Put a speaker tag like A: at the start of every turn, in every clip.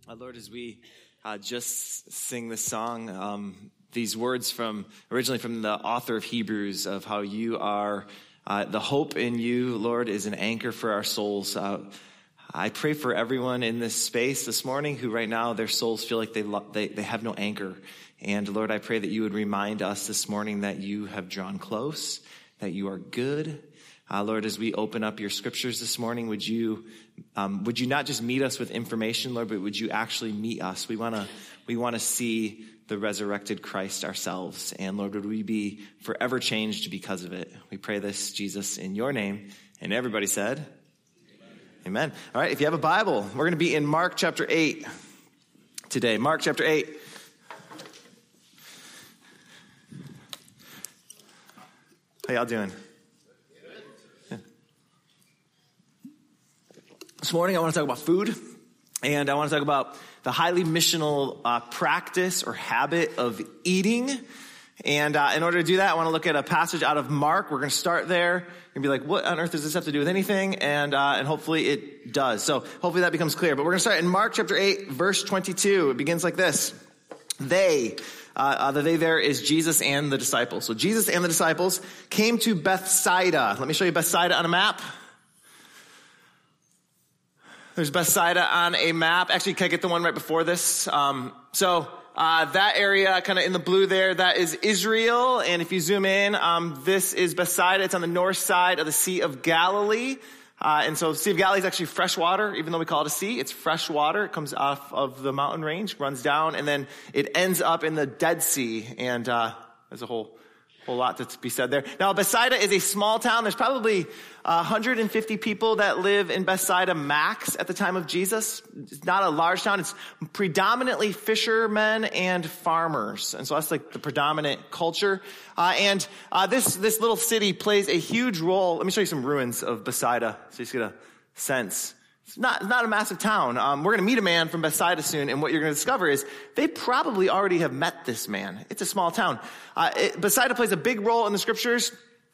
A: Lord, as we just sing this song, these words originally from the author of Hebrews of how you are, the hope in you, Lord, is an anchor for our souls. I pray for everyone in this space this morning who right now their souls feel like they have no anchor. And Lord, I pray that you would remind us this morning that you have drawn close, that you are good. Lord, as we open up your scriptures this morning, would you not just meet us with information, Lord, but would you actually meet us? We want to see the resurrected Christ ourselves. And Lord, would we be forever changed because of it? We pray this, Jesus, in your name. And everybody said, Amen. All right, if you have a Bible, we're going to be in Mark chapter 8 today. Mark chapter 8. How y'all doing? This morning I want to talk about food, and I want to talk about the highly missional practice or habit of eating. And in order to do that, I want to look at a passage out of Mark. We're going to start there. You're going to be like, what on earth does this have to do with anything? And hopefully it does. So hopefully that becomes clear. But we're going to start in Mark chapter 8, verse 22. It begins like this. The they there is Jesus and the disciples. So Jesus and the disciples came to Bethsaida. Let me show you Bethsaida on a map. There's Bethsaida on a map. Actually, can I get the one right before this? That area kind of in the blue there, that is Israel. And if you zoom in, this is Bethsaida. It's on the north side of the Sea of Galilee. And so the Sea of Galilee is actually fresh water. Even though we call it a sea, it's fresh water. It comes off of the mountain range, runs down, and then it ends up in the Dead Sea. And there's a whole lot to be said there. Now, Bethsaida is a small town. There's probably 150 people that live in Bethsaida max at the time of Jesus. It's not a large town. It's predominantly fishermen and farmers. And so that's like the predominant culture. This little city plays a huge role. Let me show you some ruins of Bethsaida so you get a sense. It's not a massive town. We're going to meet a man from Bethsaida soon, and what you're going to discover is they probably already have met this man. It's a small town. Bethsaida plays a big role in the scriptures.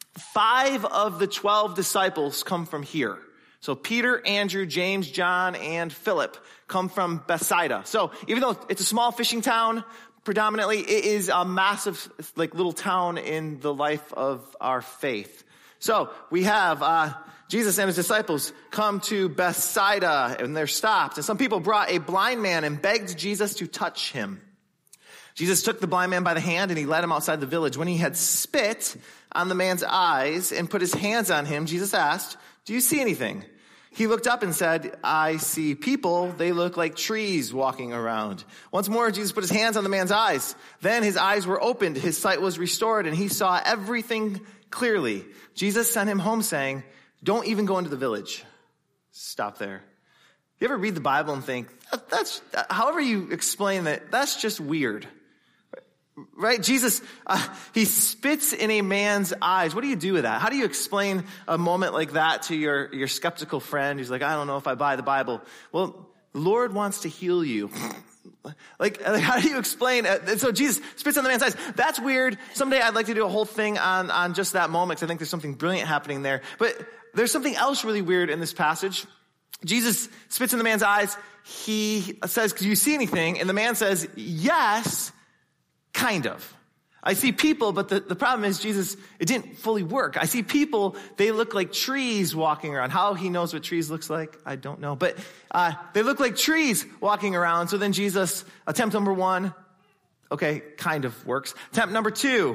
A: 5 of the 12 disciples come from here. So Peter, Andrew, James, John, and Philip come from Bethsaida. So even though it's a small fishing town, predominantly, it is a massive, little town in the life of our faith. So we have Jesus and his disciples come to Bethsaida, and they're stopped. And some people brought a blind man and begged Jesus to touch him. Jesus took the blind man by the hand, and he led him outside the village. When he had spit on the man's eyes and put his hands on him, Jesus asked, "Do you see anything?" He looked up and said, "I see people. They look like trees walking around." Once more, Jesus put his hands on the man's eyes. Then his eyes were opened, his sight was restored, and he saw everything clearly. Jesus sent him home saying, "Don't even go into the village." Stop there. You ever read the Bible and think, however you explain that, that's just weird. Right? Jesus, he spits in a man's eyes. What do you do with that? How do you explain a moment like that to your skeptical friend who's like, I don't know if I buy the Bible? Well, the Lord wants to heal you. How do you explain? So Jesus spits on the man's eyes. That's weird. Someday I'd like to do a whole thing on just that moment, because I think there's something brilliant happening there. But there's something else really weird in this passage. Jesus spits in the man's eyes. He says, "Do you see anything?" And the man says, "Yes, kind of. I see people," but the problem is, Jesus, it didn't fully work. I see people, they look like trees walking around. How he knows what trees looks like, I don't know. But they look like trees walking around. So then Jesus, attempt number 1, okay, kind of works. Attempt number 2,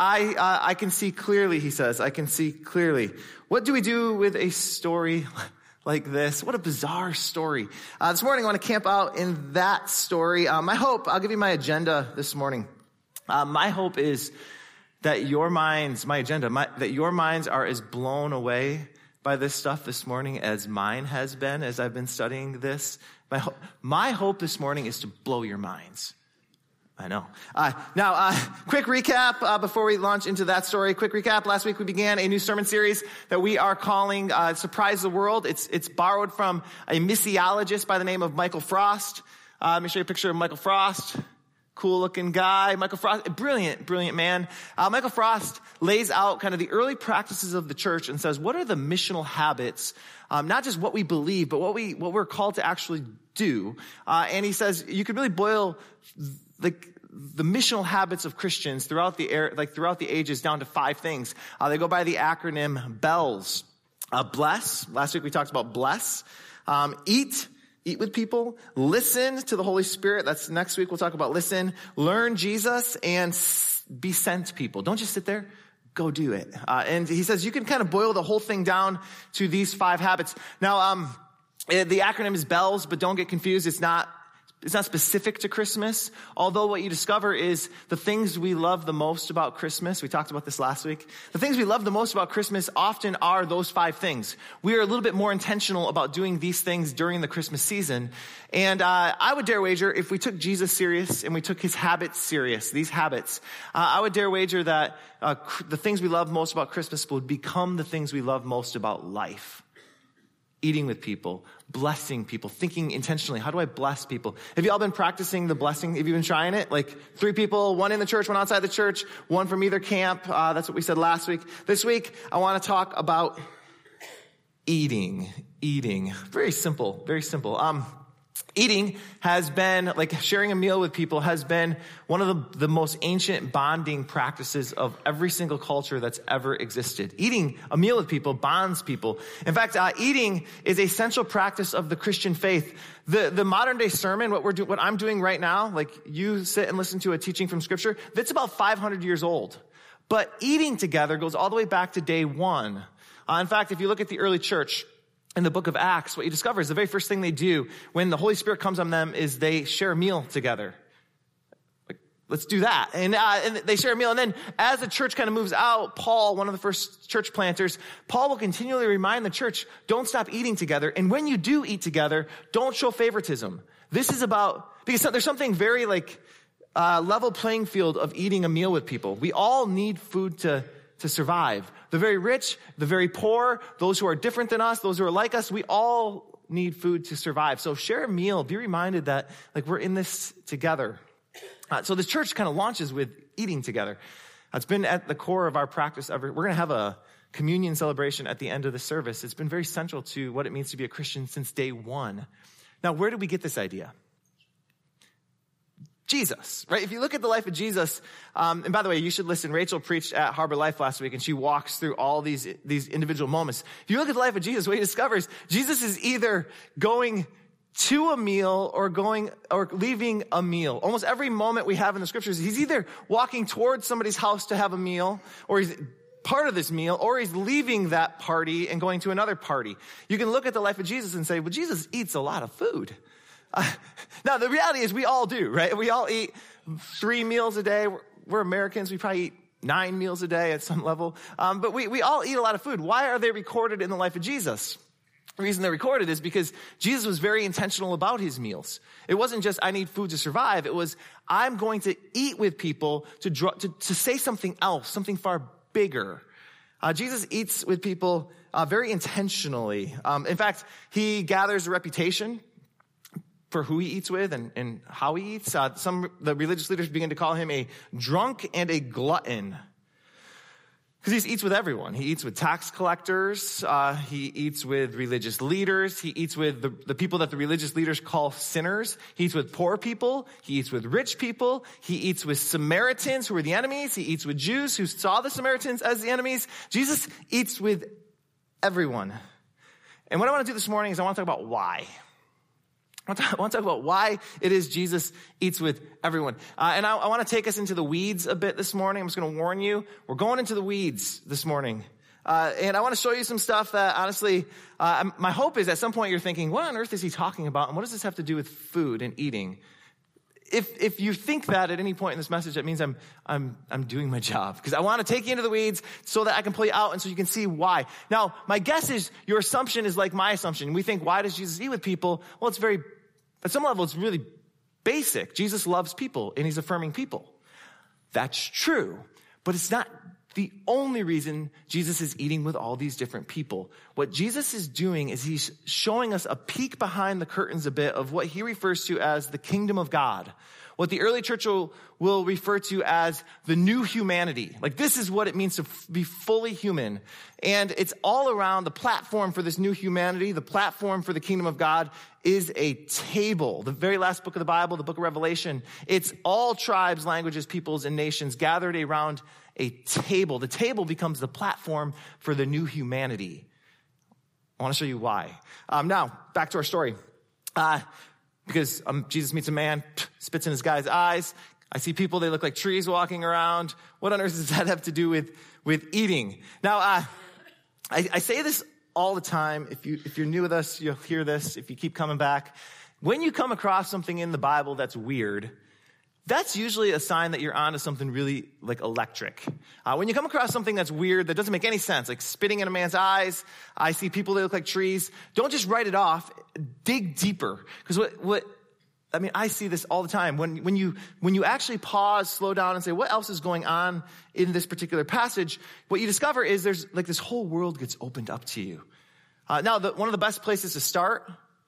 A: I can see clearly, he says. I can see clearly. What do we do with a story like this? What a bizarre story. This morning I want to camp out in that story. My hope, I'll give you my agenda this morning. My hope is that your minds, that your minds are as blown away by this stuff this morning as mine has been as I've been studying this. My hope this morning is to blow your minds. I know. Quick recap before we launch into that story. Quick recap. Last week we began a new sermon series that we are calling Surprise the World. It's borrowed from a missiologist by the name of Michael Frost. Let me show you a picture of Michael Frost. Cool looking guy. Michael Frost, brilliant man. Michael Frost lays out kind of the early practices of the church and says, what are the missional habits? Not just what we believe, but what we're called to actually do. And he says you could really boil the missional habits of Christians throughout the ages down to 5 things. They go by the acronym BELLS. Bless. Last week we talked about bless. Eat with people. Listen to the Holy Spirit. That's next week. We'll talk about listen. Learn Jesus and be sent people. Don't just sit there. Go do it. And he says you can kind of boil the whole thing down to these 5 habits. Now, the acronym is BELLS, but don't get confused. It's not specific to Christmas, although what you discover is the things we love the most about Christmas. We talked about this last week. The things we love the most about Christmas often are those 5 things. We are a little bit more intentional about doing these things during the Christmas season. And I would dare wager if we took Jesus serious and we took his habits serious, these habits, I would dare wager that the things we love most about Christmas would become the things we love most about life. Eating with people, blessing people, thinking intentionally, how do I bless people? Have you all been practicing the blessing? Have you been trying it? Like 3 people, 1 in the church, 1 outside the church, 1 from either camp. That's what we said last week. This week, I want to talk about eating. Very simple, very simple. Eating has been, like sharing a meal with people has been one of the most ancient bonding practices of every single culture that's ever existed. Eating a meal with people bonds people. In fact, eating is a central practice of the Christian faith. The modern day sermon, what I'm doing right now, like you sit and listen to a teaching from Scripture, that's about 500 years old. But eating together goes all the way back to day 1. In fact, if you look at the early church, in the book of Acts, what you discover is the very first thing they do when the Holy Spirit comes on them is they share a meal together. Like, let's do that. And they share a meal. And then as the church kind of moves out, Paul, one of the first church planters, Paul will continually remind the church, don't stop eating together. And when you do eat together, don't show favoritism. This is about, because there's something very level playing field of eating a meal with people. We all need food to survive. The very rich, the very poor, those who are different than us, those who are like us, we all need food to survive. So share a meal. Be reminded that we're in this together. So the church kind of launches with eating together. It's been at the core of our practice. We're going to have a communion celebration at the end of the service. It's been very central to what it means to be a Christian since day 1. Now, where did we get this idea? Jesus, right? If you look at the life of Jesus, and by the way, you should listen. Rachel preached at Harbor Life last week, and she walks through all these individual moments. If you look at the life of Jesus, what he discovers, Jesus is either going to a meal or leaving a meal. Almost every moment we have in the scriptures, he's either walking towards somebody's house to have a meal, or he's part of this meal, or he's leaving that party and going to another party. You can look at the life of Jesus and say, well, Jesus eats a lot of food. Now, the reality is we all do, right? We all eat 3 meals a day. We're Americans. We probably eat 9 meals a day at some level. But we all eat a lot of food. Why are they recorded in the life of Jesus? The reason they're recorded is because Jesus was very intentional about his meals. It wasn't just, I need food to survive. It was, I'm going to eat with people to say something else, something far bigger. Jesus eats with people very intentionally. In fact, he gathers a reputation for who he eats with and how he eats. The religious leaders begin to call him a drunk and a glutton. Because he eats with everyone. He eats with tax collectors. He eats with religious leaders. He eats with the people that the religious leaders call sinners. He eats with poor people. He eats with rich people. He eats with Samaritans who are the enemies. He eats with Jews who saw the Samaritans as the enemies. Jesus eats with everyone. And what I want to do this morning is I want to talk about why. I want to talk about why it is Jesus eats with everyone. And I want to take us into the weeds a bit this morning. I'm just going to warn you. We're going into the weeds this morning. And I want to show you some stuff that, honestly, my hope is at some point you're thinking, what on earth is he talking about? And what does this have to do with food and eating? If you think that at any point in this message, that means I'm doing my job. Because I want to take you into the weeds so that I can pull you out and so you can see why. Now, my guess is your assumption is like my assumption. We think, why does Jesus eat with people? Well, at some level, it's really basic. Jesus loves people and he's affirming people. That's true. But it's not the only reason Jesus is eating with all these different people. What Jesus is doing is he's showing us a peek behind the curtains a bit of what he refers to as the kingdom of God. What the early church will refer to as the new humanity. Like, this is what it means to be fully human. And it's all around the platform for this new humanity. The platform for the kingdom of God is a table. The very last book of the Bible, the book of Revelation, it's all tribes, languages, peoples, and nations gathered around a table. The table becomes the platform for the new humanity. I want to show you why. Now, back to our story. Because Jesus meets a man, spits in his guy's eyes. I see people, they look like trees walking around. What on earth does that have to do with eating? Now, I say this all the time. If you're new with us, you'll hear this. If you keep coming back, when you come across something in the Bible that's weird, that's usually a sign that you're onto something really like electric. When you come across something that's weird, that doesn't make any sense, like spitting in a man's eyes, I see people that look like trees, don't just write it off, dig deeper. Because I see this all the time. When you actually pause, slow down, and say, what else is going on in this particular passage? What you discover is there's like this whole world gets opened up to you. Now, one of the best places to start,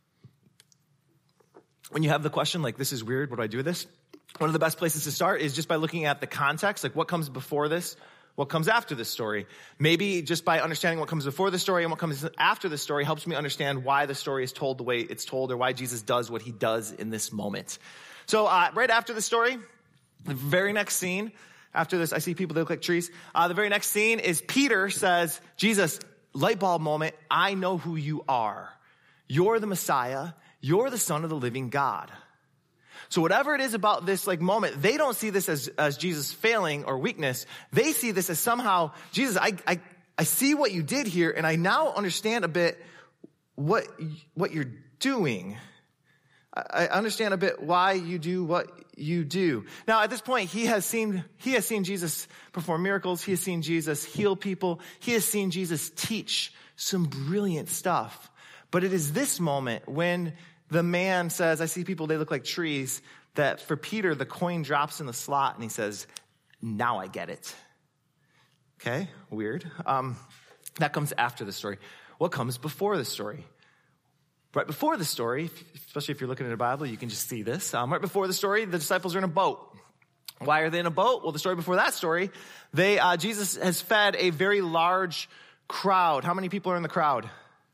A: when you have the question, like, this is weird, what do I do with this? One of the best places to start is just by looking at the context, like what comes before this, what comes after this story. Maybe just by understanding what comes before the story and what comes after the story helps me understand why the story is told the way it's told, or why Jesus does what he does in this moment. So right after the story, the very next scene, after this, I see people that look like trees. The very next scene is Peter says, Jesus, light bulb moment, I know who you are. You're the Messiah. You're the Son of the living God. So whatever it is about this like moment, they don't see this as Jesus failing or weakness. They see this as somehow, Jesus, I see what you did here, and I now understand a bit what you're doing. I understand a bit why you do what you do. Now, at this point, he has seen Jesus perform miracles. He has seen Jesus heal people. He has seen Jesus teach some brilliant stuff. But it is this moment when the man says, I see people, they look like trees, that for Peter, the coin drops in the slot and he says, now I get it. Okay, weird. That comes after the story. What comes before the story? Right before the story, especially if you're looking at a Bible, you can just see this. Right before the story, the disciples are in a boat. Why are they in a boat? Well, the story before that story, Jesus has fed a very large crowd. How many people are in the crowd?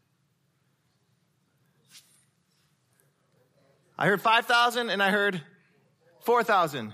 A: I heard 5,000 and I heard 4,000.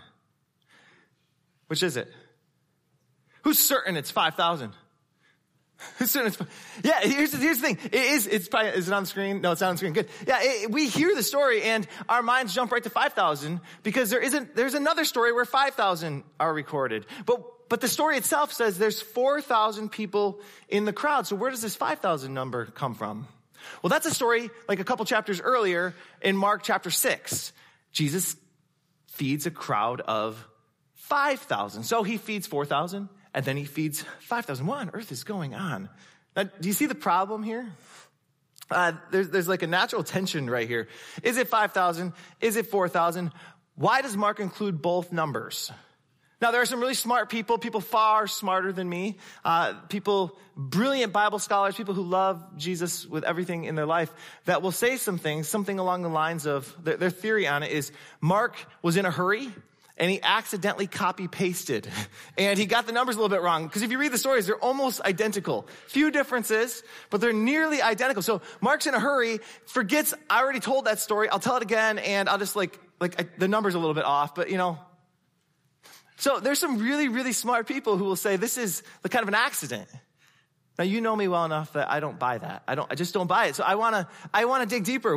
A: Which is it? Who's certain it's 5,000? Who's certain it's? Yeah, here's the thing. Is it on the screen? No, it's not on the screen. Good. Yeah, we hear the story and our minds jump right to 5,000 because there's another story where 5,000 are recorded. But the story itself says there's 4,000 people in the crowd. So where does this 5,000 number come from? Well, that's a story like a couple chapters earlier in Mark chapter 6. Jesus feeds a crowd of 5,000. So he feeds 4,000 and then he feeds 5,000. What on earth is going on? Now, do you see the problem here? There's like a natural tension right here. Is it 5,000? Is it 4,000? Why does Mark include both numbers? Now, there are some really smart people far smarter than me, brilliant Bible scholars, people who love Jesus with everything in their life, that will say something along the lines of, their theory on it is, Mark was in a hurry, and he accidentally copy-pasted, and he got the numbers a little bit wrong, because if you read the stories, they're almost identical. Few differences, but they're nearly identical. So Mark's in a hurry, forgets, I already told that story, I'll tell it again, and I'll just the number's a little bit off, but So there's some really, really smart people who will say this is kind of an accident. Now, you know me well enough that I don't buy that. I just don't buy it. So I want to dig deeper.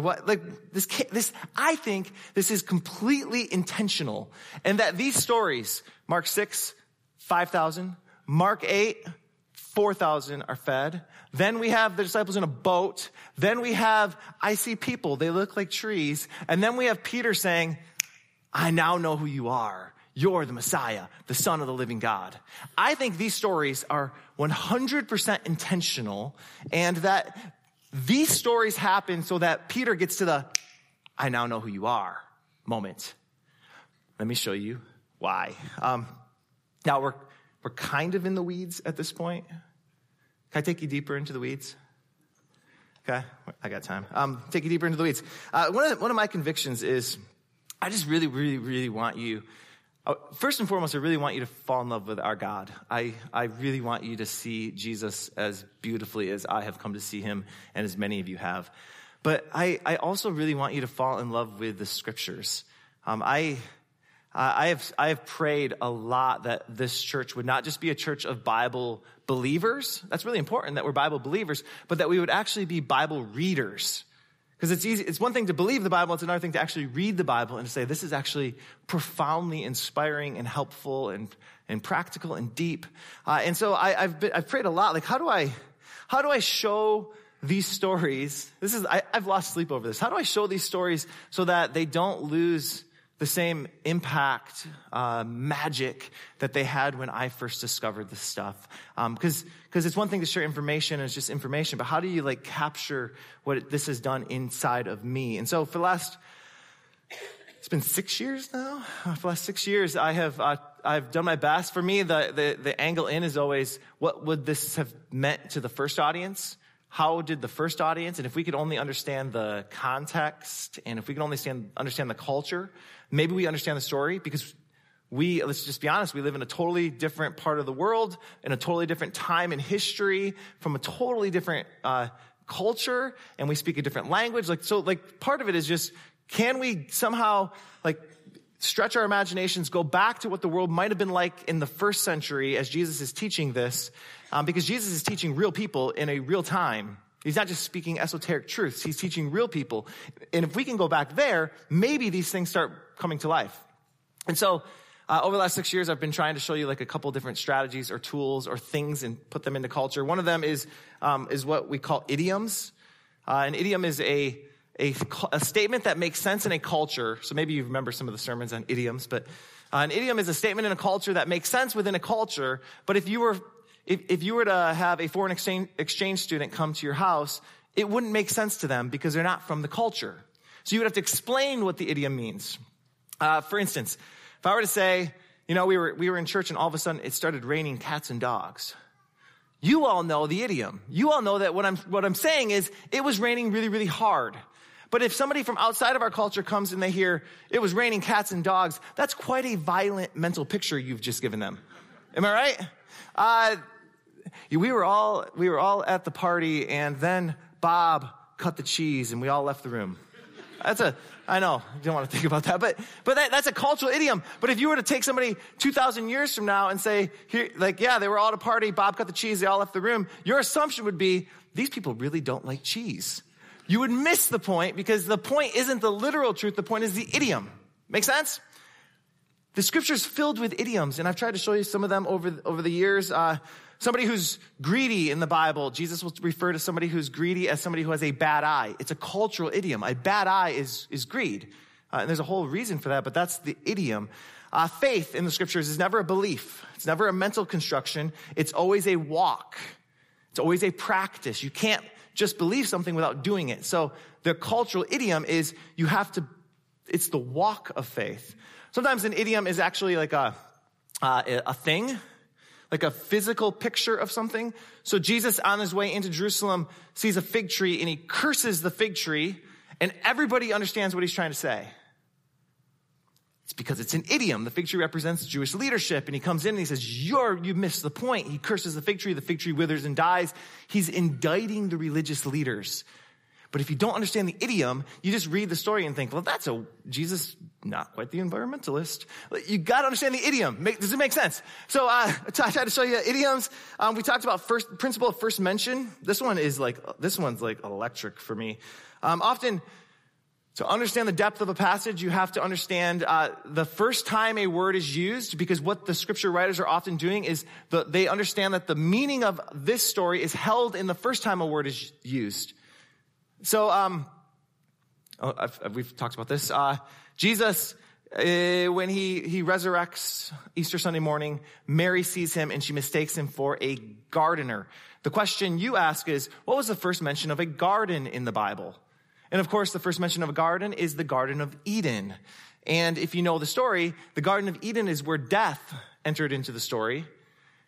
A: I think this is completely intentional, and that these stories, Mark 6, 5,000, Mark 8, 4,000 are fed. Then we have the disciples in a boat. Then we have, I see people, they look like trees. And then we have Peter saying, I now know who you are. You're the Messiah, the Son of the living God. I think these stories are 100% intentional, and that these stories happen so that Peter gets to the, I now know who you are moment. Let me show you why. Now we're kind of in the weeds at this point. Can I take you deeper into the weeds? Okay, I got time. Take you deeper into the weeds. One of my convictions is I just really, really, really want you, first and foremost, I really want you to fall in love with our God. I really want you to see Jesus as beautifully as I have come to see him and as many of you have. But I also really want you to fall in love with the scriptures. I have prayed a lot that this church would not just be a church of Bible believers. That's really important that we're Bible believers, but that we would actually be Bible readers. Because it's easy. It's one thing to believe the Bible. It's another thing to actually read the Bible and to say, this is actually profoundly inspiring and helpful and practical and deep. And so I've prayed a lot. Like, how do I show these stories? I've lost sleep over this. How do I show these stories so that they don't lose the same impact, magic that they had when I first discovered this stuff? Because it's one thing to share information, and it's just information, but how do you capture what this has done inside of me? And so it's been 6 years now. For the last 6 years, I've done my best. For me, the angle in is always, what would this have meant to the first audience? How did the first audience, and if we could only understand the context, and if we could only understand the culture, maybe we understand the story, because let's just be honest, we live in a totally different part of the world, in a totally different time in history, from a totally different culture, and we speak a different language. Part of it is just, can we somehow stretch our imaginations, go back to what the world might have been like in the first century as Jesus is teaching this, because Jesus is teaching real people in a real time. He's not just speaking esoteric truths. He's teaching real people. And if we can go back there, maybe these things start coming to life. And so over the last 6 years, I've been trying to show you a couple different strategies or tools or things and put them into culture. One of them is what we call idioms. An idiom is a statement that makes sense in a culture. So maybe you remember some of the sermons on idioms, but an idiom is a statement in a culture that makes sense within a culture. But if you were to have a foreign exchange student come to your house, it wouldn't make sense to them because they're not from the culture. So you would have to explain what the idiom means. For instance, if I were to say, we were in church and all of a sudden it started raining cats and dogs. You all know the idiom. You all know that what I'm saying is it was raining really, really hard. But if somebody from outside of our culture comes and they hear it was raining cats and dogs, that's quite a violent mental picture you've just given them. Am I right? We were all at the party, and then Bob cut the cheese and we all left the room. I know, you don't want to think about that, but that's a cultural idiom. But if you were to take somebody 2,000 years from now and say, they were all at a party, Bob cut the cheese, they all left the room, your assumption would be, these people really don't like cheese. You would miss the point, because the point isn't the literal truth, the point is the idiom. Make sense? The scripture's filled with idioms, and I've tried to show you some of them over the years. Somebody who's greedy in the Bible, Jesus will refer to somebody who's greedy as somebody who has a bad eye. It's a cultural idiom. A bad eye is greed. And there's a whole reason for that, but that's the idiom. Faith in the scriptures is never a belief. It's never a mental construction. It's always a walk. It's always a practice. You can't just believe something without doing it. So the cultural idiom is it's the walk of faith. Sometimes an idiom is actually like a thing, like a physical picture of something. So Jesus, on his way into Jerusalem, sees a fig tree and he curses the fig tree, and everybody understands what he's trying to say. It's because it's an idiom. The fig tree represents Jewish leadership, and he comes in and he says, you missed the point. He curses the fig tree withers and dies. He's indicting the religious leaders. But if you don't understand the idiom, you just read the story and think, well, that's Jesus, not quite the environmentalist. You got to understand the idiom. Does it make sense? So I tried to show you idioms. We talked about principle of first mention. This one's like electric for me. Often, to understand the depth of a passage, you have to understand the first time a word is used, because what the scripture writers are often doing is they understand that the meaning of this story is held in the first time a word is used. So, we've talked about this. Jesus, when he resurrects Easter Sunday morning, Mary sees him and she mistakes him for a gardener. The question you ask is, what was the first mention of a garden in the Bible? And of course, the first mention of a garden is the Garden of Eden. And if you know the story, the Garden of Eden is where death entered into the story.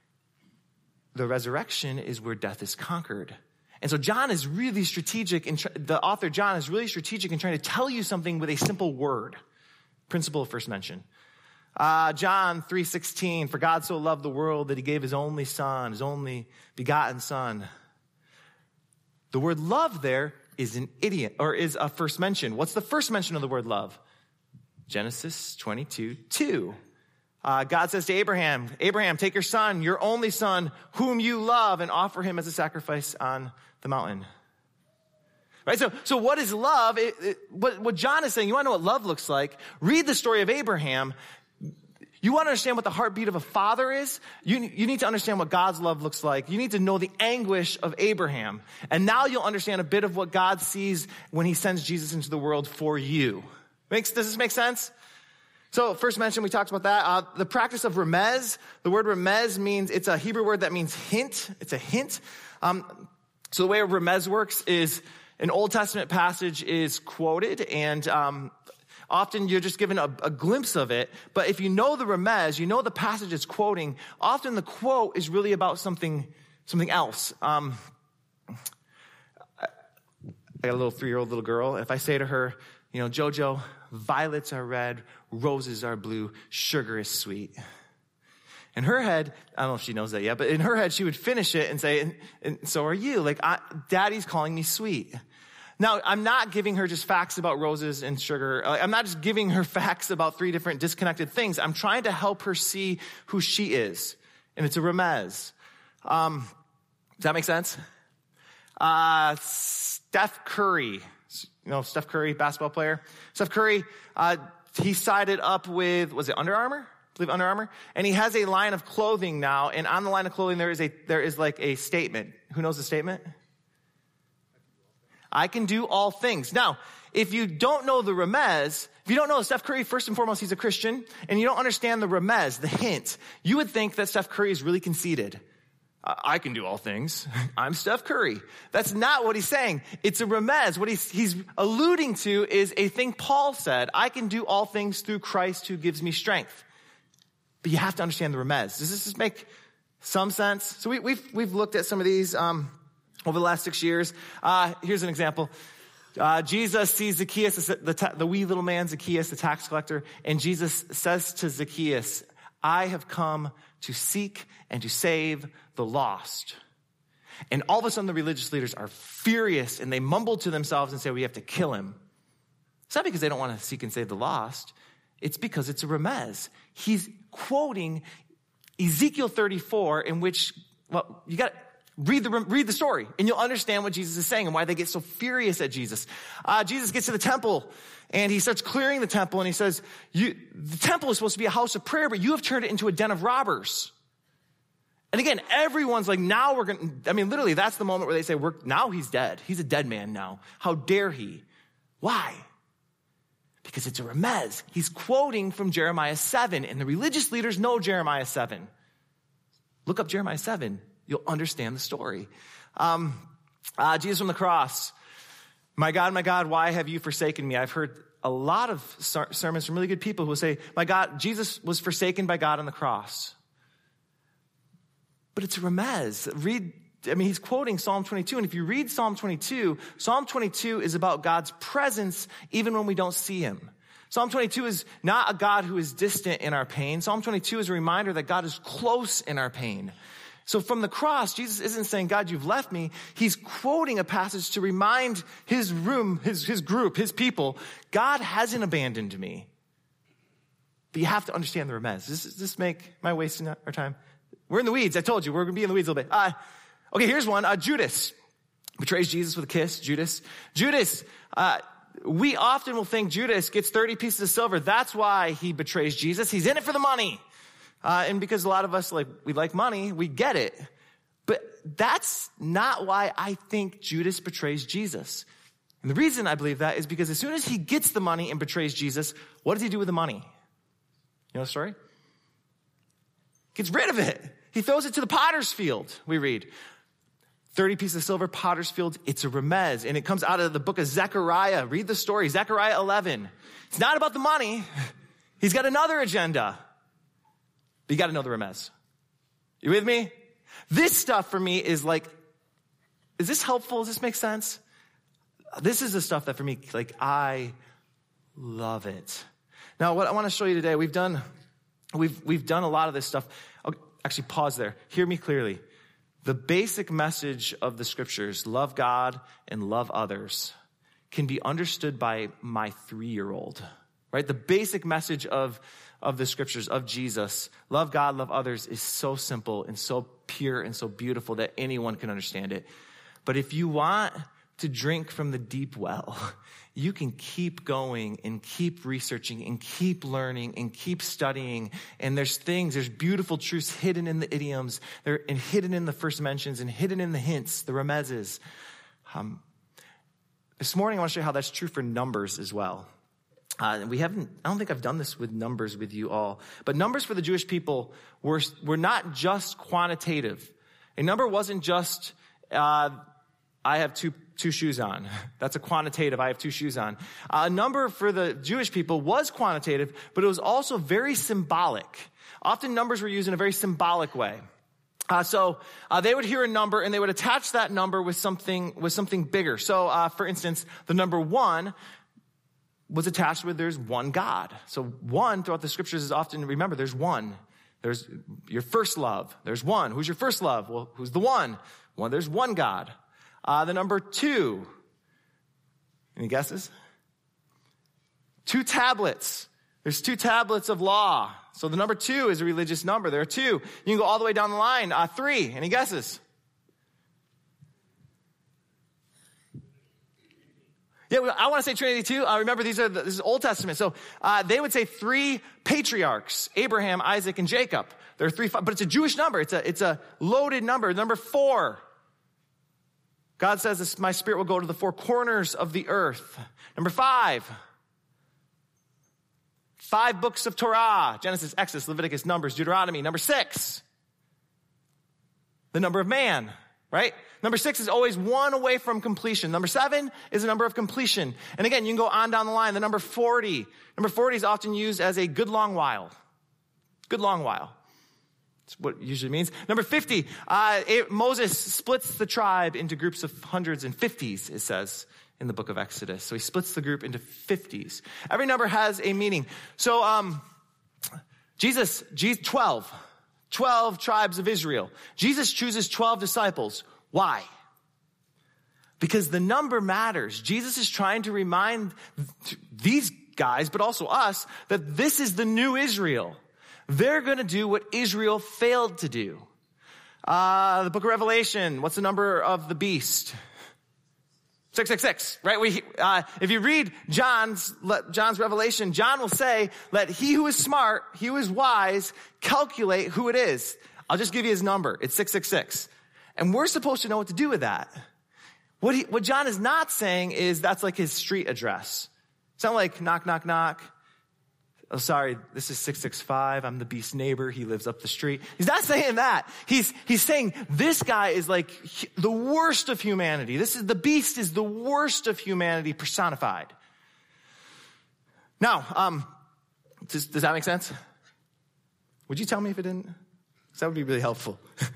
A: the resurrection is where death is conquered. And so John is really strategic, the author John is really strategic in trying to tell you something with a simple word. Principle of first mention. John 3:16, for God so loved the world that he gave his only son, his only begotten son. The word love there is an idiom, or is a first mention. What's the first mention of the word love? Genesis 22:2. God says to Abraham, Abraham, take your son, your only son, whom you love, and offer him as a sacrifice on the mountain. Right? So what is love? What John is saying, you want to know what love looks like? Read the story of Abraham. You want to understand what the heartbeat of a father is? You need to understand what God's love looks like. You need to know the anguish of Abraham. And now you'll understand a bit of what God sees when he sends Jesus into the world for you. Does this make sense? So first mention, we talked about that. The practice of remez. The word remez means, it's a Hebrew word that means hint. It's a hint. So the way a remez works is an Old Testament passage is quoted, and often you're just given a glimpse of it. But if you know the remez, you know the passage is quoting, often the quote is really about something else. I got a little 3-year-old little girl. If I say to her, Jojo, violets are red, roses are blue, sugar is sweet. In her head, I don't know if she knows that yet, but in her head, she would finish it and say, and so are you. Daddy's calling me sweet. Now, I'm not giving her just facts about roses and sugar. I'm not just giving her facts about 3 different disconnected things. I'm trying to help her see who she is. And it's a remez. Does that make sense? Steph Curry. Steph Curry, basketball player. Steph Curry, he sided up with, was it Under Armour? I believe Under Armour. And he has a line of clothing now. And on the line of clothing, there is like a statement. Who knows the statement? I can do all things. Now, if you don't know the remez, if you don't know Steph Curry, first and foremost, he's a Christian, and you don't understand the remez, the hint, you would think that Steph Curry is really conceited. I can do all things. I'm Steph Curry. That's not what he's saying. It's a remez. What he's alluding to is a thing Paul said, I can do all things through Christ who gives me strength. But you have to understand the remez. Does this make some sense? So we've looked at some of these over the last 6 years. Here's an example. Jesus sees Zacchaeus, the wee little man Zacchaeus, the tax collector, and Jesus says to Zacchaeus, I have come to seek and to save the lost. And all of a sudden the religious leaders are furious and they mumble to themselves and say, we have to kill him. It's not because they don't want to seek and save the lost. It's because it's a remez. He's quoting Ezekiel 34, in which, you got to read the story and you'll understand what Jesus is saying and why they get so furious at Jesus. Jesus gets to the temple and he starts clearing the temple and he says, the temple is supposed to be a house of prayer, but you have turned it into a den of robbers. And again, everyone's like, now we're going to, literally that's the moment where they say, now he's dead. He's a dead man now. How dare he? Why? Because it's a remez. He's quoting from Jeremiah 7 and the religious leaders know Jeremiah 7. Look up Jeremiah 7. You'll understand the story. Jesus on the cross. My God, why have you forsaken me? I've heard a lot of sermons from really good people who will say, my God, Jesus was forsaken by God on the cross. But it's a remez. He's quoting Psalm 22. And if you read Psalm 22 is about God's presence even when we don't see him. Psalm 22 is not a God who is distant in our pain. Psalm 22 is a reminder that God is close in our pain. So from the cross, Jesus isn't saying, God, you've left me. He's quoting a passage to remind his group, his people, God hasn't abandoned me. But you have to understand the remez. Does this make my wasting our time? We're in the weeds. I told you, we're going to be in the weeds a little bit. Okay, here's one. Judas betrays Jesus with a kiss. Judas, we often will think Judas gets 30 pieces of silver. That's why he betrays Jesus. He's in it for the money. And because a lot of us, we like money, we get it. But that's not why I think Judas betrays Jesus. And the reason I believe that is because as soon as he gets the money and betrays Jesus, what does he do with the money? You know the story? Gets rid of it. He throws it to the potter's field, we read. 30 pieces of silver, potter's field. It's a remez. And it comes out of the book of Zechariah. Read the story. Zechariah 11. It's not about the money. He's got another agenda. But you got to know the remez. You with me? This stuff for me is like, is this helpful? Does this make sense? This is the stuff that for me, like, I love it. Now, what I want to show you today, we've done a lot of this stuff. I'll actually pause there. Hear me clearly. The basic message of the scriptures, love God and love others, can be understood by my 3-year-old, right? The basic message of the scriptures, of Jesus, love God, love others, is so simple and so pure and so beautiful that anyone can understand it. But if you want to drink from the deep well, you can keep going and keep researching and keep learning and keep studying. And there's beautiful truths hidden in the idioms, and hidden in the first mentions, and hidden in the hints, the remezes. This morning, I want to show you how that's true for numbers as well. I don't think I've done this with numbers with you all, but numbers for the Jewish people were not just quantitative. A number wasn't just, I have two shoes on. That's a quantitative, I have 2 shoes on. A number for the Jewish people was quantitative, but it was also very symbolic. Often numbers were used in a very symbolic way. So they would hear a number and they would attach that number with something bigger. So, for instance, the number 1 was attached with there's one God. So 1 throughout the scriptures is often, remember, there's one. There's your first love. There's one. Who's your first love? Well, who's the one? Well, there's one God. The number 2. Any guesses? 2 tablets. There's 2 tablets of law. So the number 2 is a religious number. There are 2. You can go all the way down the line. 3. Any guesses? Yeah, I want to say Trinity too. Remember, this is Old Testament. So they would say 3 patriarchs: Abraham, Isaac, and Jacob. There are 3, but it's a Jewish number. It's a loaded number. Number 4. God says, my spirit will go to the 4 corners of the earth. Number 5. 5 books of Torah: Genesis, Exodus, Leviticus, Numbers, Deuteronomy. Number 6. The number of man, right? Number 6 is always 1 away from completion. Number 7 is a number of completion. And again, you can go on down the line. The number 40. Number 40 is often used as a good long while. Good long while. That's what it usually means. Number 50, Moses splits the tribe into groups of hundreds and 50s, it says in the book of Exodus. So he splits the group into 50s. Every number has a meaning. So Jesus, 12 tribes of Israel. Jesus chooses 12 disciples. Why? Because the number matters. Jesus is trying to remind these guys, but also us, that this is the new Israel. They're going to do what Israel failed to do. The book of Revelation, what's the number of the beast? 666, right? If you read John's Revelation, John will say, let he who is smart, he who is wise, calculate who it is. I'll just give you his number. It's 666. And we're supposed to know what to do with that. What John is not saying is that's like his street address. It's not like knock, knock, knock. Oh, sorry, this is 665. I'm the beast's neighbor. He lives up the street. He's not saying that. He's saying this guy is like the worst of humanity. The beast is the worst of humanity personified. Now, does that make sense? Would you tell me if it didn't? Because that would be really helpful.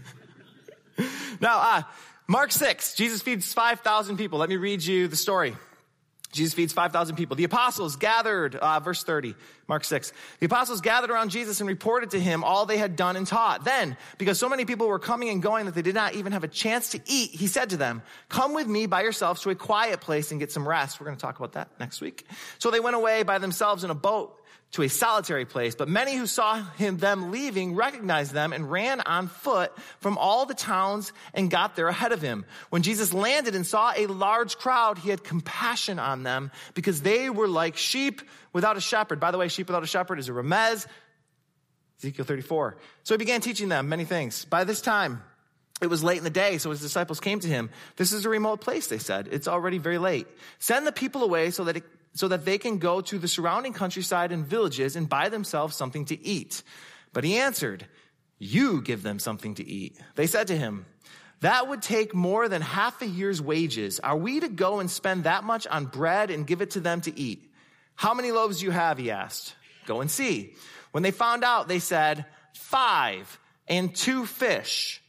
A: Now, Mark 6, Jesus feeds 5,000 people. Let me read you the story. Jesus feeds 5,000 people. The apostles gathered, verse 30, Mark 6. The apostles gathered around Jesus and reported to him all they had done and taught. Then, because so many people were coming and going that they did not even have a chance to eat, he said to them, come with me by yourselves to a quiet place and get some rest. We're going to talk about that next week. So they went away by themselves in a boat to a solitary place. But many who saw them leaving recognized them and ran on foot from all the towns and got there ahead of him. When Jesus landed and saw a large crowd, he had compassion on them because they were like sheep without a shepherd. By the way, sheep without a shepherd is a remez. Ezekiel 34. So he began teaching them many things. By this time, it was late in the day, so his disciples came to him. This is a remote place, they said. It's already very late. Send the people away so that they can go to the surrounding countryside and villages and buy themselves something to eat. But he answered, you give them something to eat. They said to him, that would take more than half a year's wages. Are we to go and spend that much on bread and give it to them to eat? How many loaves do you have? He asked. Go and see. When they found out, they said, 5 and 2 fish.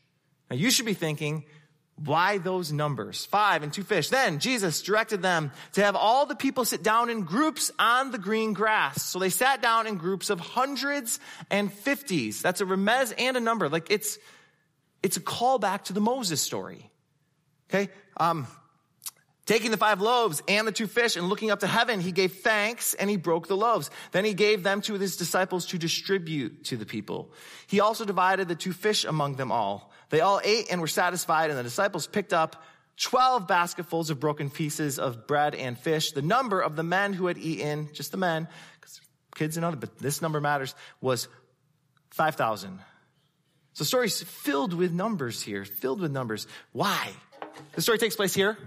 A: Now you should be thinking, why those numbers? 5 and 2 fish. Then Jesus directed them to have all the people sit down in groups on the green grass. So they sat down in groups of hundreds and fifties. That's a remez and a number. Like it's a callback to the Moses story. Okay? Taking the 5 loaves and the 2 fish and looking up to heaven, he gave thanks and he broke the loaves. Then he gave them to his disciples to distribute to the people. He also divided the 2 fish among them all. They all ate and were satisfied, and the disciples picked up 12 basketfuls of broken pieces of bread and fish. The number of the men who had eaten, just the men, because kids and other, but this number matters, was 5,000. So the story's filled with numbers here, filled with numbers. Why? The story takes place here.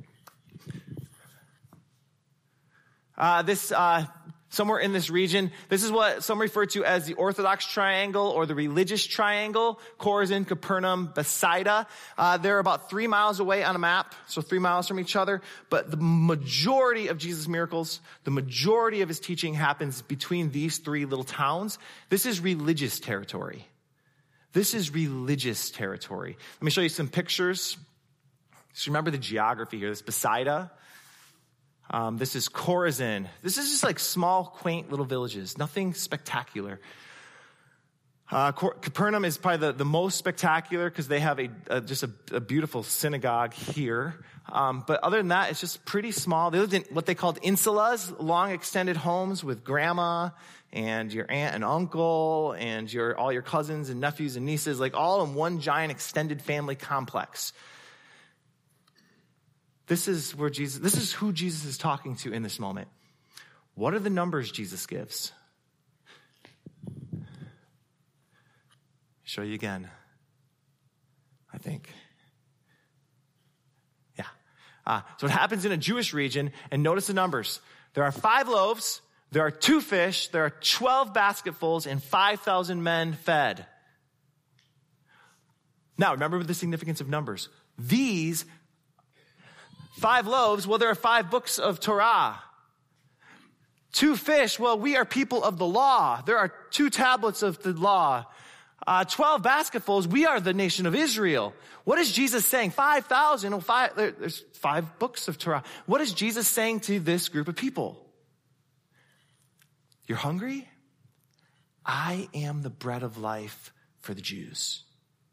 A: Somewhere in this region, this is what some refer to as the Orthodox Triangle or the Religious Triangle, Chorazin, Capernaum, Bethsaida. They're about 3 miles away on a map, so 3 miles from each other. But the majority of Jesus' miracles, the majority of his teaching happens between these 3 little towns. This is religious territory. This is religious territory. Let me show you some pictures. Just remember the geography here. This is Bethsaida. This is Chorazin. This is just like small, quaint little villages. Nothing spectacular. Capernaum is probably the most spectacular because they have just a beautiful synagogue here. But other than that, it's just pretty small. They lived in what they called insulas, long extended homes with grandma and your aunt and uncle and all your cousins and nephews and nieces, like all in one giant extended family complex. This is who Jesus is talking to in this moment. What are the numbers Jesus gives? Show you again, I think. Yeah. So it happens in a Jewish region, and notice the numbers. There are 5 loaves, there are 2 fish, there are 12 basketfuls, and 5,000 men fed. Now, remember the significance of numbers. These 5 loaves, well, there are 5 books of Torah. 2 fish, well, we are people of the law. There are 2 tablets of the law. 12 basketfuls, we are the nation of Israel. What is Jesus saying? 5,000, there's 5 books of Torah. What is Jesus saying to this group of people? You're hungry? I am the bread of life for the Jews.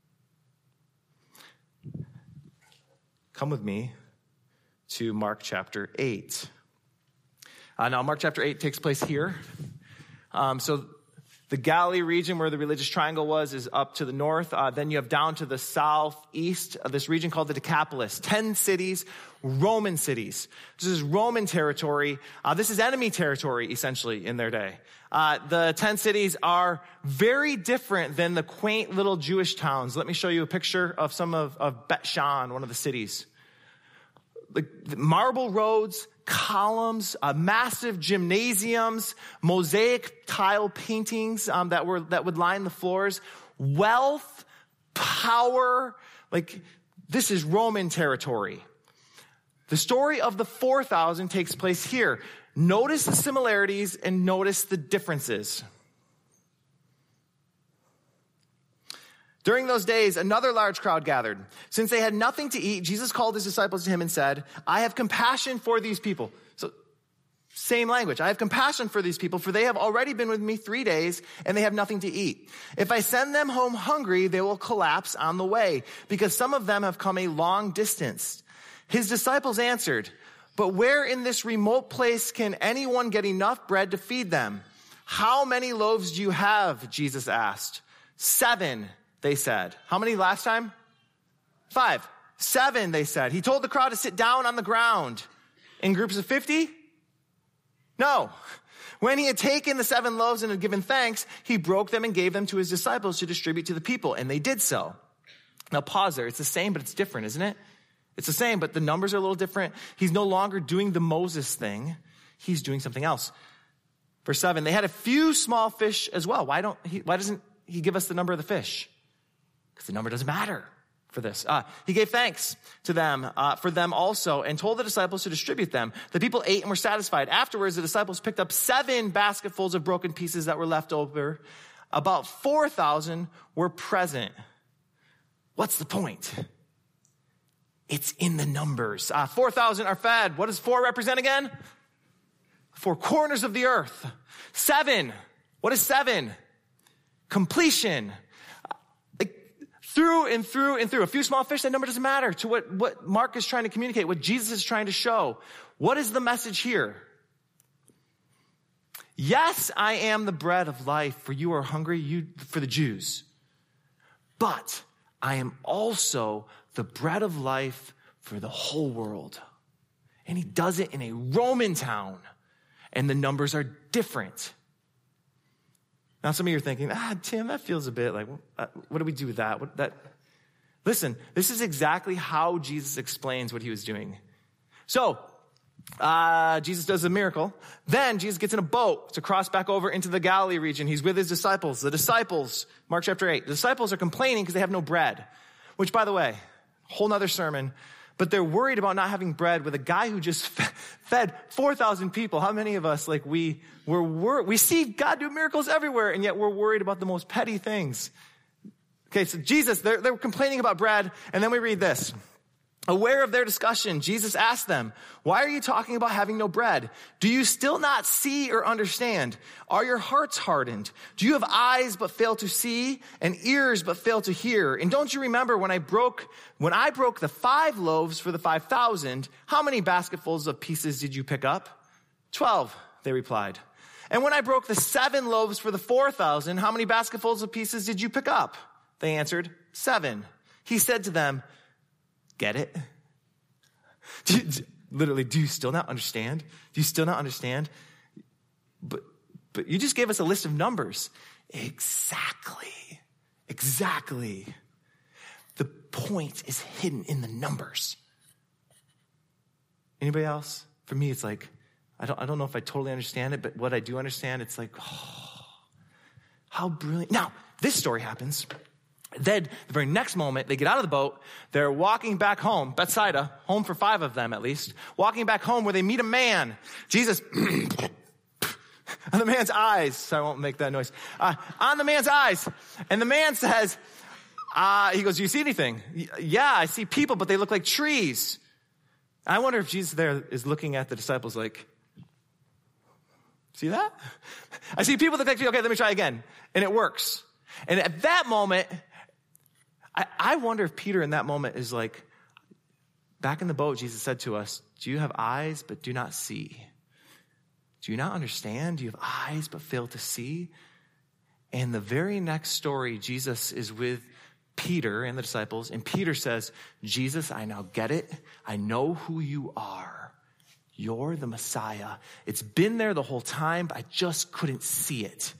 A: Come with me to Mark chapter 8. Now, Mark chapter 8 takes place here. So the Galilee region where the religious triangle was is up to the north. Then you have down to the southeast of this region called the Decapolis. 10 cities, Roman cities. This is Roman territory. This is enemy territory, essentially, in their day. The 10 cities are very different than the quaint little Jewish towns. Let me show you a picture of some of Bet Shan, one of the cities. The marble roads, columns, massive gymnasiums, mosaic tile paintings that would line the floors, wealth, power. Like, this is Roman territory. The story of the 4,000 takes place here. Notice the similarities and notice the differences. During those days, another large crowd gathered. Since they had nothing to eat, Jesus called his disciples to him and said, I have compassion for these people. So, same language. I have compassion for these people, for they have already been with me 3 days, and they have nothing to eat. If I send them home hungry, they will collapse on the way, because some of them have come a long distance. His disciples answered, but where in this remote place can anyone get enough bread to feed them? How many loaves do you have? Jesus asked. 7. They said. How many last time? 5. 7, they said. He told the crowd to sit down on the ground. In groups of 50? No. When he had taken the 7 loaves and had given thanks, he broke them and gave them to his disciples to distribute to the people, and they did so. Now pause there. It's the same, but it's different, isn't it? It's the same, but the numbers are a little different. He's no longer doing the Moses thing. He's doing something else. Verse 7, they had a few small fish as well. Why doesn't he give us the number of the fish? Because the number doesn't matter for this. He gave thanks to them, for them also, and told the disciples to distribute them. The people ate and were satisfied. Afterwards, the disciples picked up 7 basketfuls of broken pieces that were left over. About 4,000 were present. What's the point? It's in the numbers. 4,000 are fed. What does 4 represent again? 4 corners of the earth. 7. What is 7? Completion. Through and through and through. A few small fish, that number doesn't matter to what Mark is trying to communicate, what Jesus is trying to show. What is the message here? Yes, I am the bread of life, for you are hungry, for the Jews. But I am also the bread of life for the whole world. And he does it in a Roman town. And the numbers are different. Now, some of you are thinking, Tim, that feels a bit like, what do we do with that? Listen, this is exactly how Jesus explains what he was doing. So, Jesus does a miracle. Then Jesus gets in a boat to cross back over into the Galilee region. He's with his disciples. The disciples, Mark chapter 8, the disciples are complaining because they have no bread. Which, by the way, whole nother sermon. But they're worried about not having bread with a guy who just fed 4,000 people. How many of us, we see God do miracles everywhere, and yet we're worried about the most petty things. Okay, so Jesus, they're complaining about bread, and then we read this. Aware of their discussion, Jesus asked them, why are you talking about having no bread? Do you still not see or understand? Are your hearts hardened? Do you have eyes but fail to see and ears but fail to hear? And don't you remember when I broke the 5 loaves for the 5,000, how many basketfuls of pieces did you pick up? 12, they replied. And when I broke the 7 loaves for the 4,000, how many basketfuls of pieces did you pick up? They answered, 7. He said to them, get it? Literally, do you still not understand? Do you still not understand? But you just gave us a list of numbers. Exactly. The point is hidden in the numbers. Anybody else? For me, it's like, I don't know if I totally understand it, but what I do understand, it's like, how brilliant. Now, this story happens. Then, the very next moment, they get out of the boat. They're walking back home, Bethsaida, home for 5 of them at least, walking back home where they meet a man. Jesus, on the man's eyes. So I won't make that noise. On the man's eyes. And the man says, he goes, do you see anything? Yeah, I see people, but they look like trees. I wonder if Jesus there is looking at the disciples like, see that? I see people that look like trees. Okay, let me try again. And it works. And at that moment, I wonder if Peter in that moment is like, back in the boat, Jesus said to us, do you have eyes but do not see? Do you not understand? Do you have eyes but fail to see? And the very next story, Jesus is with Peter and the disciples, and Peter says, Jesus, I now get it. I know who you are. You're the Messiah. It's been there the whole time, but I just couldn't see it.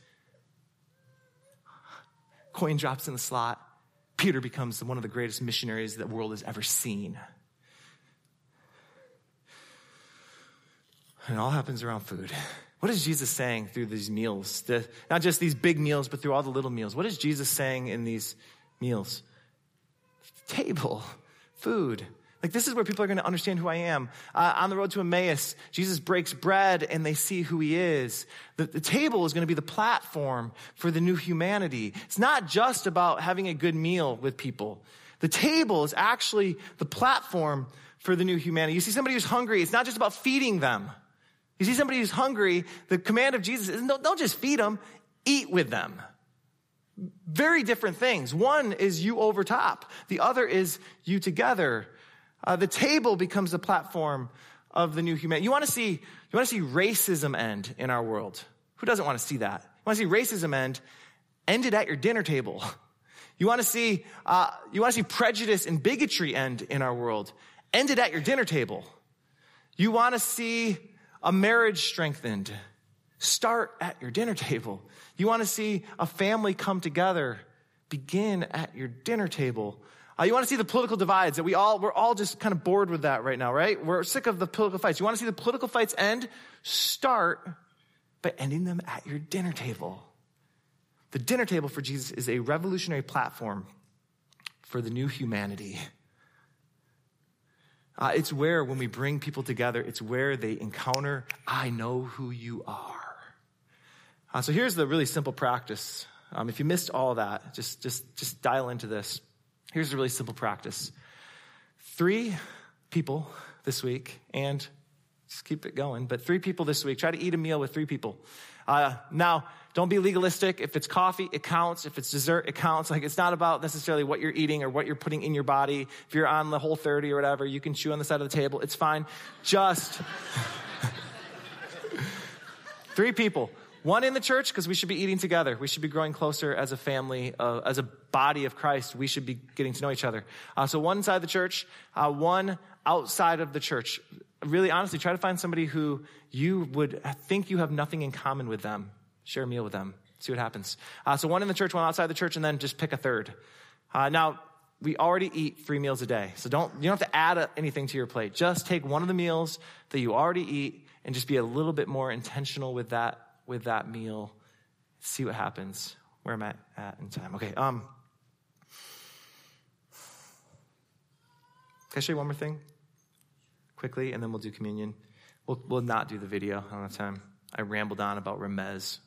A: Coin drops in the slot. Peter becomes one of the greatest missionaries that the world has ever seen. And it all happens around food. What is Jesus saying through these meals? Not just these big meals, but through all the little meals. What is Jesus saying in these meals? Table, food. Like, this is where people are going to understand who I am. On the road to Emmaus, Jesus breaks bread and they see who he is. The table is going to be the platform for the new humanity. It's not just about having a good meal with people. The table is actually the platform for the new humanity. You see somebody who's hungry, it's not just about feeding them. You see somebody who's hungry, the command of Jesus is don't just feed them, eat with them. Very different things. One is you over top. The other is you together. The table becomes the platform of the new humanity. You want to see racism end in our world. Who doesn't want to see that? You want to see racism end it at your dinner table. You want to see prejudice and bigotry end in our world. End it at your dinner table. You want to see a marriage strengthened. Start at your dinner table. You want to see a family come together. Begin at your dinner table. You want to see the political divides that we're all just kind of bored with that right now, right? We're sick of the political fights. You want to see the political fights end? Start by ending them at your dinner table. The dinner table for Jesus is a revolutionary platform for the new humanity. It's where, when we bring people together, it's where they encounter, I know who you are. So here's the really simple practice. If you missed all that, just dial into this. Here's a really simple practice. 3 people this week, and just keep it going, but 3 people this week. Try to eat a meal with 3 people. Now, don't be legalistic. If it's coffee, it counts. If it's dessert, it counts. Like, it's not about necessarily what you're eating or what you're putting in your body. If you're on the Whole30 or whatever, you can chew on the side of the table. It's fine. Just 3 people. 1 in the church, because we should be eating together. We should be growing closer as a family, as a body of Christ. We should be getting to know each other. So 1 inside the church, 1 outside of the church. Really, honestly, try to find somebody who you would think you have nothing in common with them. Share a meal with them. See what happens. So 1 in the church, 1 outside the church, and then just pick a third. Now, we already eat 3 meals a day. So you don't have to add anything to your plate. Just take one of the meals that you already eat and just be a little bit more intentional with that meal. See what happens. Where am I at in time? Okay. Can I show you one more thing? Quickly, and then we'll do communion. We'll not do the video. I don't have time. I rambled on about Remez.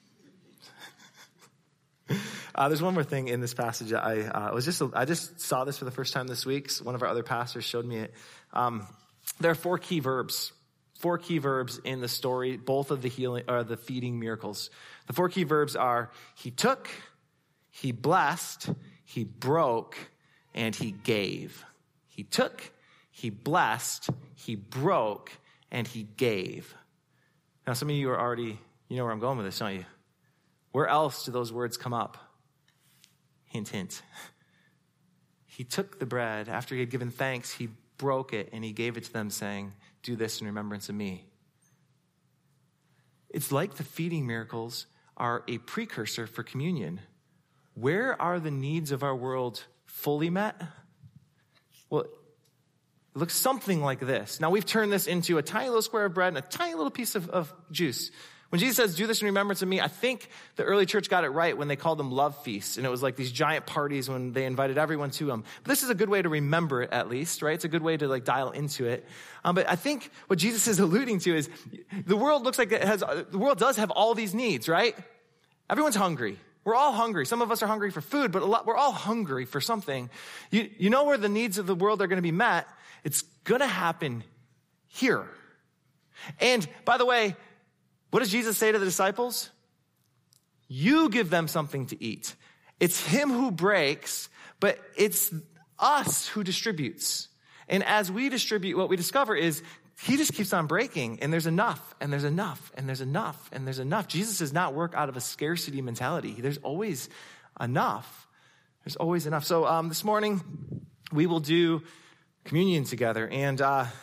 A: There's one more thing in this passage. I just saw this for the first time this week. One of our other pastors showed me it. There are 4 key verbs. 4 key verbs in the story, both of the healing or the feeding miracles. The 4 key verbs are he took, he blessed, he broke, and he gave. He took, he blessed, he broke, and he gave. Now, some of you are already, you know where I'm going with this, don't you? Where else do those words come up? Hint, hint. He took the bread. After he had given thanks, he broke it, and he gave it to them, saying, do this in remembrance of me. It's like the feeding miracles are a precursor for communion. Where are the needs of our world fully met? Well, it looks something like this. Now, we've turned this into a tiny little square of bread and a tiny little piece of juice. When Jesus says, do this in remembrance of me, I think the early church got it right when they called them love feasts. And it was like these giant parties when they invited everyone to them. But this is a good way to remember it, at least, right? It's a good way to dial into it. But I think what Jesus is alluding to is the world looks like the world does have all these needs, right? Everyone's hungry. We're all hungry. Some of us are hungry for food, but we're all hungry for something. You know where the needs of the world are going to be met? It's going to happen here. And by the way, what does Jesus say to the disciples? You give them something to eat. It's him who breaks, but it's us who distributes. And as we distribute, what we discover is he just keeps on breaking, and there's enough, and there's enough, and there's enough, and there's enough. Jesus does not work out of a scarcity mentality. There's always enough. There's always enough. So this morning, we will do communion together. And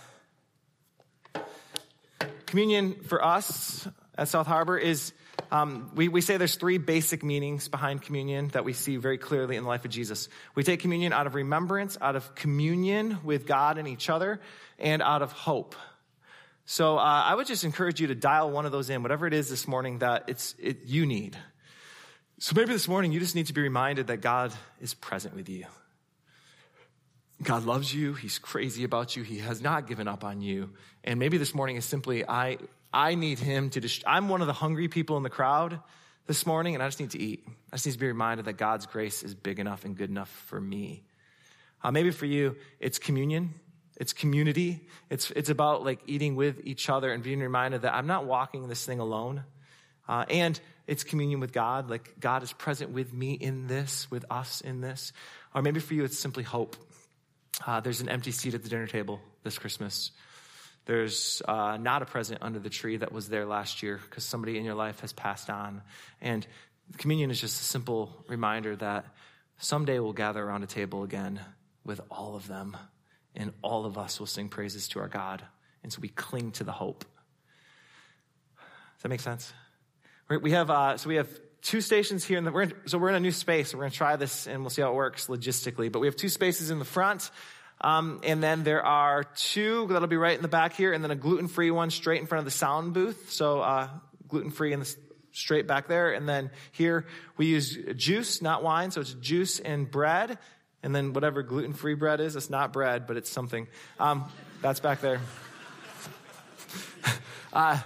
A: communion for us at South Harbor is, we say there's 3 basic meanings behind communion that we see very clearly in the life of Jesus. We take communion out of remembrance, out of communion with God and each other, and out of hope. So I would just encourage you to dial one of those in, whatever it is this morning that you need. So maybe this morning you just need to be reminded that God is present with you. God loves you. He's crazy about you. He has not given up on you. And maybe this morning is simply, I need him I'm one of the hungry people in the crowd this morning, and I just need to eat. I just need to be reminded that God's grace is big enough and good enough for me. Maybe for you, it's communion. It's community. It's about eating with each other and being reminded that I'm not walking this thing alone. And it's communion with God. God is present with me in this, with us in this. Or maybe for you, it's simply hope. There's an empty seat at the dinner table this Christmas. There's not a present under the tree that was there last year because somebody in your life has passed on. And communion is just a simple reminder that someday we'll gather around a table again with all of them, and all of us will sing praises to our God. And so we cling to the hope. Does that make sense? We have 2 stations here, we're in a new space. We're going to try this, and we'll see how it works logistically. But we have 2 spaces in the front, and then there are 2 that'll be right in the back here, and then a gluten-free one straight in front of the sound booth. So gluten-free in the straight back there, and then here we use juice, not wine. So it's juice and bread, and then whatever gluten-free bread is. It's not bread, but it's something. That's back there.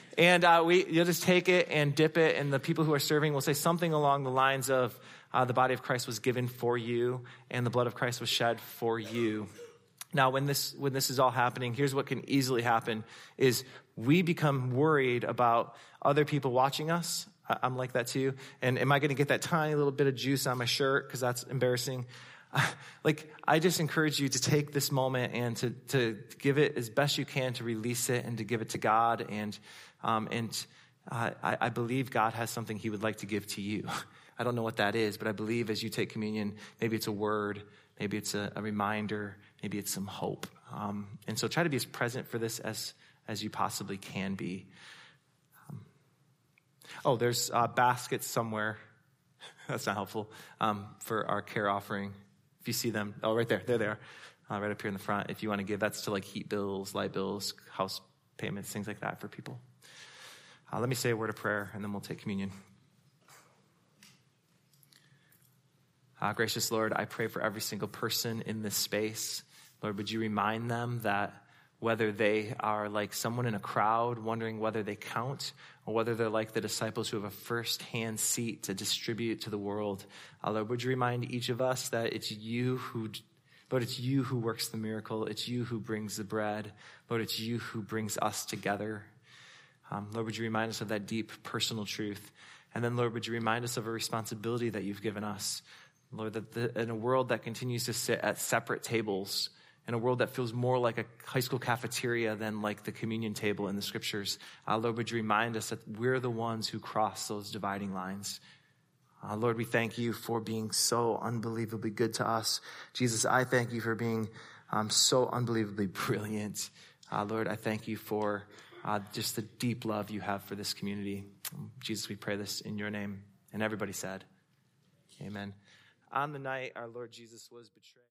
A: And you'll just take it and dip it, and the people who are serving will say something along the lines of, the body of Christ was given for you, and the blood of Christ was shed for you. Now, when this is all happening, here's what can easily happen, is we become worried about other people watching us. I'm like that too. And am I going to get that tiny little bit of juice on my shirt? Because that's embarrassing. I just encourage you to take this moment and to give it as best you can, to release it and to give it to God. And I believe God has something he would like to give to you. I don't know what that is, but I believe as you take communion, maybe it's a word, maybe it's a reminder, maybe it's some hope. And so try to be as present for this as you possibly can be. There's baskets somewhere. That's not helpful, for our care offering. If you see them, right there, there they are, right up here in the front. If you want to give, that's to like heat bills, light bills, house payments, things like that for people. Let me say a word of prayer, and then we'll take communion. Gracious Lord, I pray for every single person in this space. Lord, would you remind them that whether they are like someone in a crowd wondering whether they count, or whether they're like the disciples who have a first-hand seat to distribute to the world, Lord, would you remind each of us that it's you who works the miracle. It's you who brings the bread. Lord, it's you who brings us together. Lord, would you remind us of that deep personal truth? And then, Lord, would you remind us of a responsibility that you've given us? Lord, that in a world that continues to sit at separate tables, in a world that feels more like a high school cafeteria than like the communion table in the scriptures, Lord, would you remind us that we're the ones who cross those dividing lines? Lord, we thank you for being so unbelievably good to us. Jesus, I thank you for being so unbelievably brilliant. Lord, I thank you for just the deep love you have for this community. Jesus, we pray this in your name. And everybody said, amen. On the night our Lord Jesus was betrayed.